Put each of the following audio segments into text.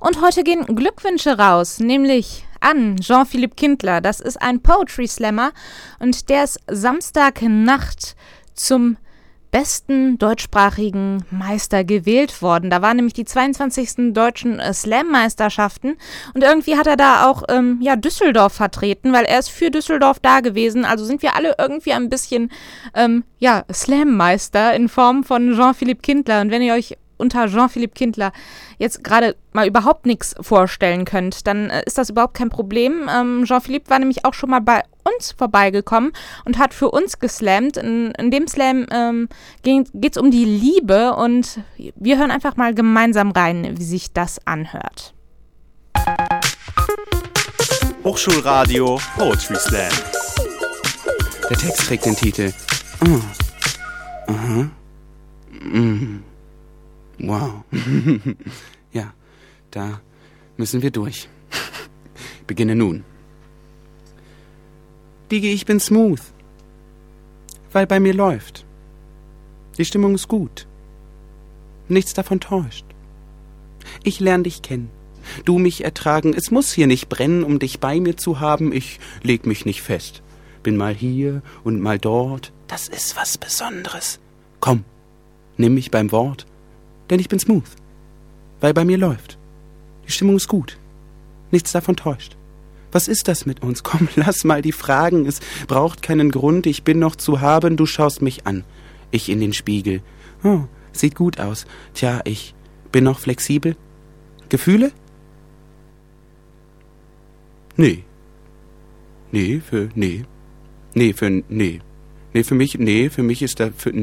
Und heute gehen Glückwünsche raus, nämlich an Jean-Philippe Kindler. Das ist ein Poetry Slammer und der ist Samstagnacht zum besten deutschsprachigen Meister gewählt worden. Da waren nämlich die 22. deutschen Slam-Meisterschaften und irgendwie hat er da auch Düsseldorf vertreten, weil er ist für Düsseldorf da gewesen. Also sind wir alle irgendwie ein bisschen Slam-Meister in Form von Jean-Philippe Kindler. Und wenn ihr euch unter Jean-Philippe Kindler jetzt gerade mal überhaupt nichts vorstellen könnt, dann ist das überhaupt kein Problem. Jean-Philippe war nämlich auch schon mal bei uns vorbeigekommen und hat für uns geslammt. In dem Slam geht's um die Liebe und wir hören einfach mal gemeinsam rein, wie sich das anhört. Hochschulradio Poetry Slam. Der Text trägt den Titel Wow. Ja, da müssen wir durch. Beginne nun. Digi, ich bin smooth, weil bei mir läuft. Die Stimmung ist gut. Nichts davon täuscht. Ich lerne dich kennen. Du mich ertragen. Es muss hier nicht brennen, um dich bei mir zu haben. Ich leg mich nicht fest. Bin mal hier und mal dort. Das ist was Besonderes. Komm, nimm mich beim Wort. Denn ich bin smooth, weil bei mir läuft. Die Stimmung ist gut. Nichts davon täuscht. Was ist das mit uns? Komm, lass mal die Fragen. Es braucht keinen Grund. Ich bin noch zu haben. Du schaust mich an. Ich in den Spiegel. Oh, sieht gut aus. Tja, ich bin noch flexibel. Gefühle? Nee. Nee, für mich ist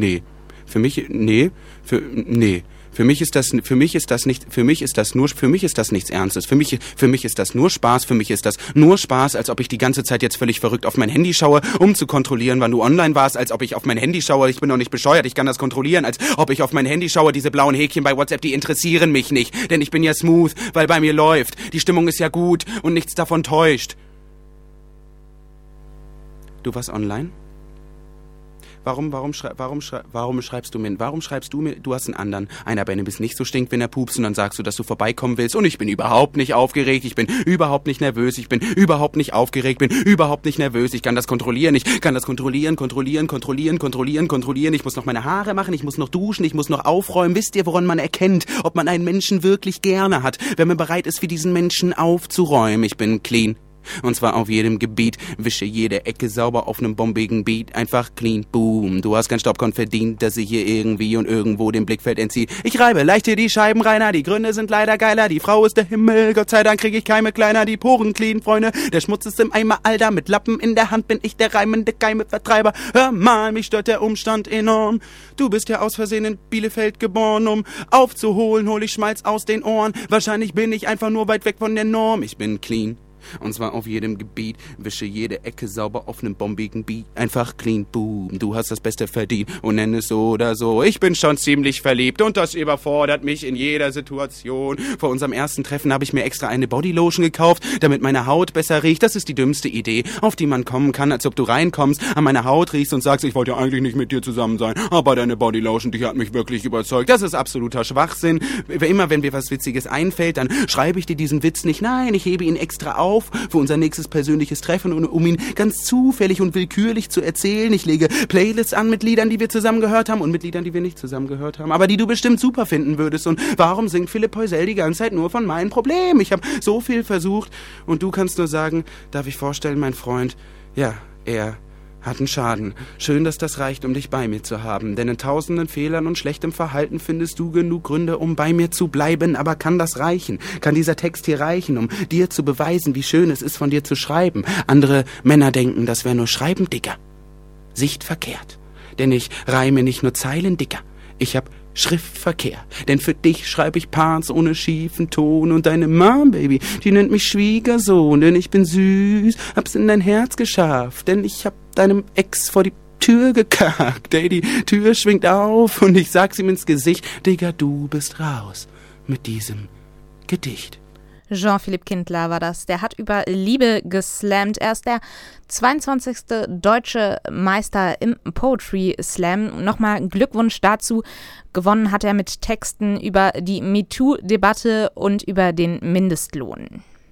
das nichts Ernstes. Für mich ist das nur Spaß. Für mich ist das nur Spaß, als ob ich die ganze Zeit jetzt völlig verrückt auf mein Handy schaue, um zu kontrollieren, wann du online warst, als ob ich auf mein Handy schaue. Ich bin doch nicht bescheuert, ich kann das kontrollieren, als ob ich auf mein Handy schaue. Diese blauen Häkchen bei WhatsApp, die interessieren mich nicht, denn ich bin ja smooth, weil bei mir läuft. Die Stimmung ist ja gut und nichts davon täuscht. Du warst online? Warum schreibst du mir, du hast einen anderen. Einer bei dem es nicht so stinkt, wenn er pupst und dann sagst du, dass du vorbeikommen willst und ich bin überhaupt nicht aufgeregt, ich bin überhaupt nicht nervös, ich bin überhaupt nicht aufgeregt, bin überhaupt nicht nervös, ich kann das kontrollieren, kontrollieren, ich muss noch meine Haare machen, ich muss noch duschen, ich muss noch aufräumen. Wisst ihr, woran man erkennt, ob man einen Menschen wirklich gerne hat, wenn man bereit ist, für diesen Menschen aufzuräumen? Ich bin clean. Und zwar auf jedem Gebiet, wische jede Ecke sauber auf nem bombigen Beat, einfach clean, boom. Du hast kein Staubkorn verdient, dass ich hier irgendwie und irgendwo dem Blickfeld entzieht. Ich reibe leicht hier die Scheiben reiner, die Gründe sind leider geiler, die Frau ist der Himmel, Gott sei Dank krieg ich Keime kleiner, die Poren clean, Freunde, der Schmutz ist im Eimer, Alter, mit Lappen in der Hand bin ich der reimende Keimevertreiber. Hör mal, mich stört der Umstand enorm. Du bist ja aus Versehen in Bielefeld geboren, um aufzuholen, hol ich Schmalz aus den Ohren. Wahrscheinlich bin ich einfach nur weit weg von der Norm, ich bin clean. Und zwar auf jedem Gebiet, wische jede Ecke sauber auf nem bombigen Beat. Einfach clean, boom, du hast das Beste verdient und nenn es so oder so. Ich bin schon ziemlich verliebt und das überfordert mich in jeder Situation. Vor unserem ersten Treffen habe ich mir extra eine Bodylotion gekauft, damit meine Haut besser riecht. Das ist die dümmste Idee, auf die man kommen kann, als ob du reinkommst, an meiner Haut riechst und sagst, ich wollte ja eigentlich nicht mit dir zusammen sein, aber deine Bodylotion, die hat mich wirklich überzeugt. Das ist absoluter Schwachsinn. Immer wenn mir was Witziges einfällt, dann schreibe ich dir diesen Witz nicht. Nein, ich hebe ihn extra auf für unser nächstes persönliches Treffen und um ihn ganz zufällig und willkürlich zu erzählen. Ich lege Playlists an mit Liedern, die wir zusammen gehört haben und mit Liedern, die wir nicht zusammen gehört haben, aber die du bestimmt super finden würdest. Und warum singt Philipp Poisel die ganze Zeit nur von meinen Problemen? Ich habe so viel versucht und du kannst nur sagen, darf ich vorstellen, mein Freund, ja, er hat einen Schaden. Schön, dass das reicht, um dich bei mir zu haben. Denn in tausenden Fehlern und schlechtem Verhalten findest du genug Gründe, um bei mir zu bleiben. Aber kann das reichen? Kann dieser Text hier reichen, um dir zu beweisen, wie schön es ist, von dir zu schreiben? Andere Männer denken, das wäre nur Schreiben, Dicker. Sicht verkehrt. Denn ich reime nicht nur Zeilen, Dicker. Ich hab Schriftverkehr, denn für dich schreibe ich Parts ohne schiefen Ton und deine Mom, Baby, die nennt mich Schwiegersohn, denn ich bin süß, hab's in dein Herz geschafft, denn ich hab deinem Ex vor die Tür gekackt, ey, die Tür schwingt auf und ich sag's ihm ins Gesicht, Digga, du bist raus mit diesem Gedicht. Jean-Philippe Kindler war das. Der hat über Liebe geslammt. Er ist der 22. deutsche Meister im Poetry Slam. Nochmal Glückwunsch dazu. Gewonnen hat er mit Texten über die MeToo-Debatte und über den Mindestlohn.